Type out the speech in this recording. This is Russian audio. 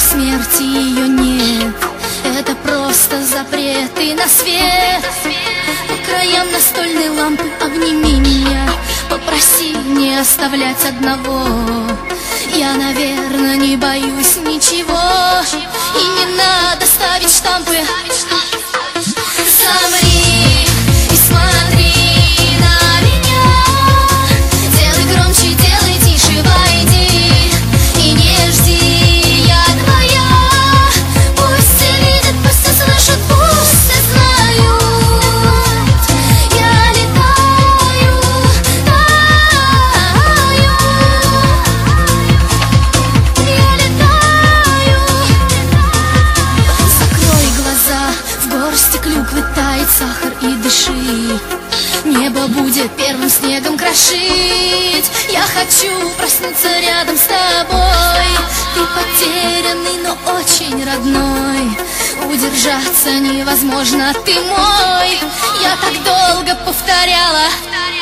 смерти ее нет. Это просто запреты на свет. По краям настольной лампы обними меня, попроси не оставлять одного. Я, наверное, не боюсь ничего, и не надо ставить штампы. Замри и смотри на меня. Делай громче, делай тише, войди и не жди, я твоя. Пусть все видят, пусть все слышат, пусть все знают. Я летаю, таю. Я летаю. Закрой глаза, в горсти клюквы тает сахар, и дыши. Небо будет первым снегом крошить. Я хочу проснуться рядом с тобой. Ты потерянный, но очень родной. Удержаться невозможно, ты мой. Я так долго повторяла.